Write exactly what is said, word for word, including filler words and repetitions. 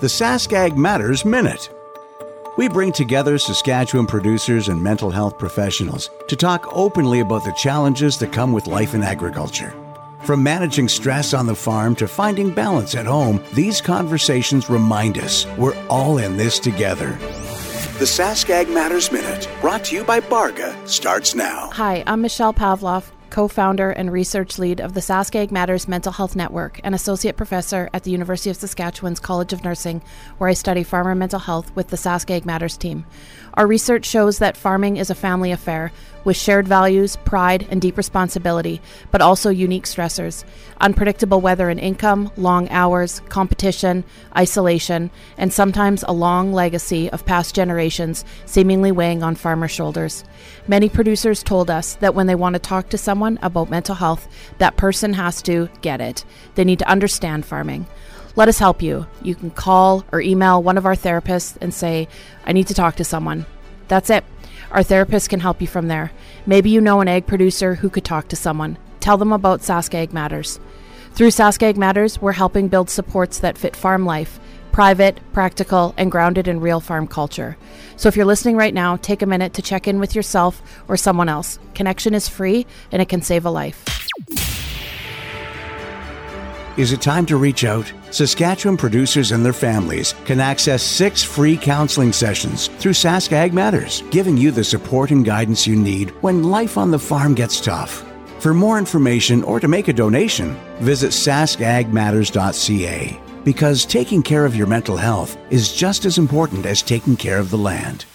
the Saskag Matters Minute. We bring together Saskatchewan producers and mental health professionals to talk openly about the challenges that come with life in agriculture. From managing stress on the farm to finding balance at home, these conversations remind us we're all in this together. The Saskag Matters Minute, brought to you by Barga, starts now. Hi, I'm Michelle Pavlov, co-founder and research lead of the Saskag Matters Mental Health Network and associate professor at the University of Saskatchewan's College of Nursing, where I study farmer mental health with the Saskag Matters team. Our research shows that farming is a family affair with shared values, pride, and deep responsibility, but also unique stressors, unpredictable weather and income, long hours, competition, isolation, and sometimes a long legacy of past generations seemingly weighing on farmer shoulders. Many producers told us that when they want to talk to someone about mental health, that person has to get it. They need to understand farming. Let us help you. You can call or email one of our therapists and say, I need to talk to someone. That's it. Our therapist can help you from there. Maybe you know an egg producer who could talk to someone. Tell them about Saskag Matters. Through Saskag Matters, we're helping build supports that fit farm life, private, practical, and grounded in real farm culture. So if you're listening right now, take a minute to check in with yourself or someone else. Connection is free and it can save a life. Is it time to reach out? Saskatchewan producers and their families can access six free counseling sessions through Saskag Matters, giving you the support and guidance you need when life on the farm gets tough. For more information or to make a donation, visit saskag matters dot c a, because taking care of your mental health is just as important as taking care of the land.